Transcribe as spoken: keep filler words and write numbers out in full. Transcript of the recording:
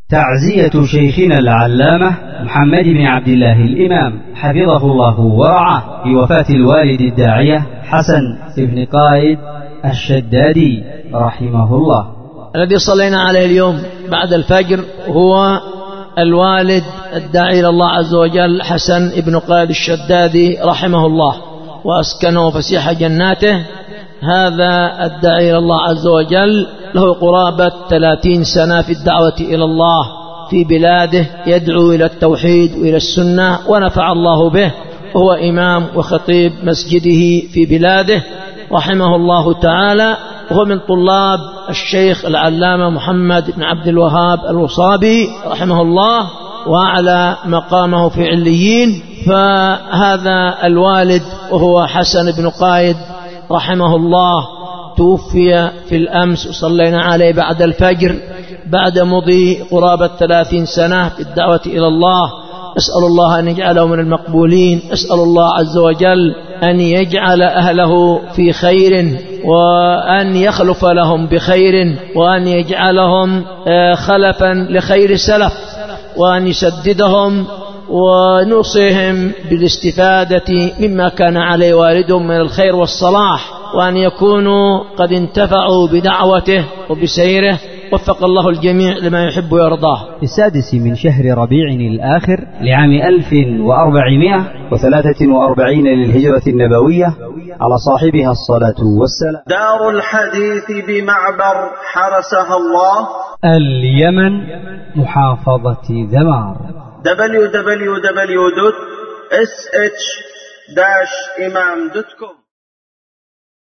تعزية شيخنا العلامة محمد بن عبد الله الإمام حفظه الله ورعاه بوفاة الوالد الداعية حسن بن قايد الشدادي رحمه الله. الذي صلينا عليه اليوم بعد الفجر هو الوالد الداعي إلى الله عز وجل حسن بن قايد الشدادي رحمه الله وأسكنه فسيح جناته. هذا الداعي إلى الله عز وجل له قرابة ثلاثين سنة في الدعوة إلى الله في بلاده، يدعو إلى التوحيد وإلى السنة ونفع الله به، وهو إمام وخطيب مسجده في بلاده رحمه الله تعالى. وهو من طلاب الشيخ العلامة محمد بن عبد الوهاب الوصابي رحمه الله وأعلى مقامه في عليين. فهذا الوالد وهو حسن بن قايد رحمه الله توفي في الأمس وصلينا عليه بعد الفجر بعد مضي قرابة ثلاثين سنة في الدعوة إلى الله. أسأل الله أن يجعله من المقبولين، أسأل الله عز وجل أن يجعل أهله في خير وأن يخلف لهم بخير وأن يجعلهم خلفا لخير سلف وأن يسددهم ونوصيهم بالاستفادة مما كان عليه والدهم من الخير والصلاح، وأن يكونوا قد انتفعوا بدعوته وبسيره. وفق الله الجميع لما يحب ويرضاه. السادس من شهر ربيع الآخر لعام ألف وأربعمائة وثلاثة وأربعين للهجرة النبوية على صاحبها الصلاة والسلام. دار الحديث بمعبر حرسها الله، اليمن، محافظة ذمار. دبليو دبليو دبليو دوت اس اتش داش إمام دوت كوم